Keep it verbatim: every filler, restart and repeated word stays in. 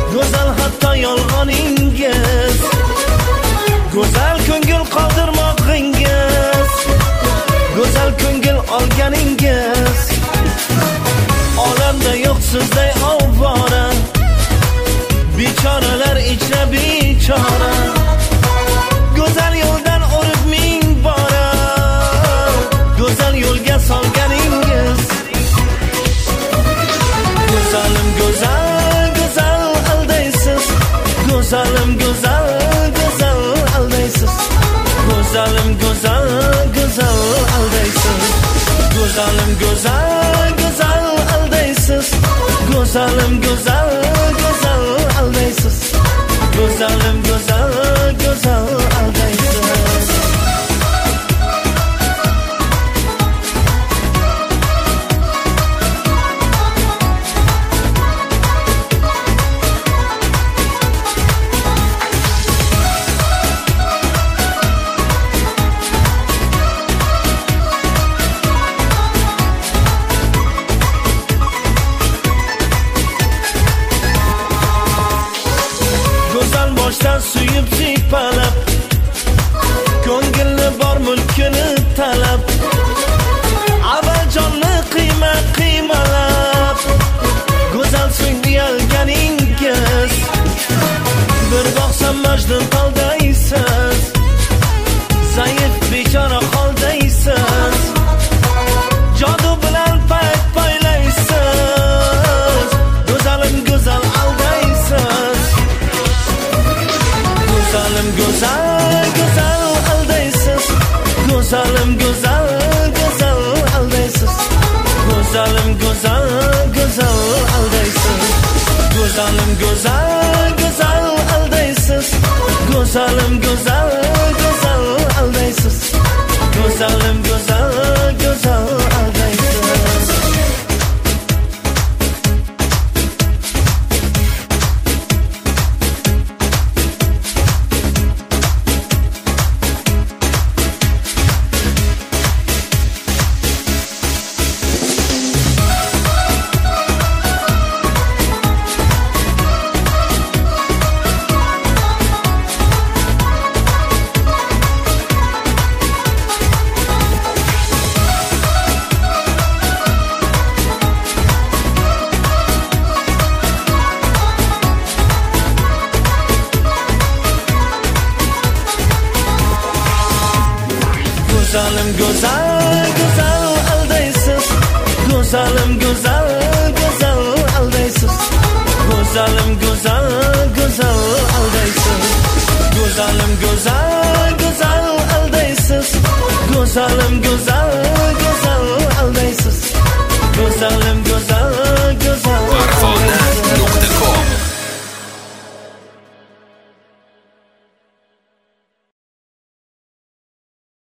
go'zal hatto yolg'oningiz, go'zal ko'ngil qoldirmoqingiz, go'zal ko'ngil olganingiz, olamda yo'q sizday ovvora, bechoralar ichra bechora, go'zal yo'ldan urib ming bora, go'zal yo'lga solganingiz, go'zalim go'zal go'zal aldaysiz, go'zalim go'zal go'zal aldaysiz, go'zalim go'zal go'zal aldaysiz, go'zalim go'zal go'zal aldaysiz, go'zalim go'zal go'zal aldaysiz, go'zalim go'zal go'zal aldaysiz. Boshdan suyib siypalab, ko'ngilni bor mulkini talab, avval jonni qiyma qiymalab, go'zal so'ng uyalganingiz, bir boqsam majnun qoldaysiz, zaif bechora qoldaysiz, jodu bilan payt poylaysiz, go'zalim go'zal aldaysiz, go'zalim go'zal go'zal aldaysiz, go'zalim go'zal go'zal aldaysiz, go'zalim go'zal go'zal aldaysiz, go'zalim go'zal go'zal aldaysiz, go'zalim go'zal go'zal aldaysiz, go'zalim go'zal go'zal aldaysiz. Go'zalim go'zal go'zal aldaysiz, go'zalim go'zal go'zal aldaysiz, go'zalim go'zal go'zal aldaysiz, go'zalim go'zal go'zal aldaysiz, go'zalim go'zal go'zal aldaysiz, go'zalim go'zal go'zal aldaysiz.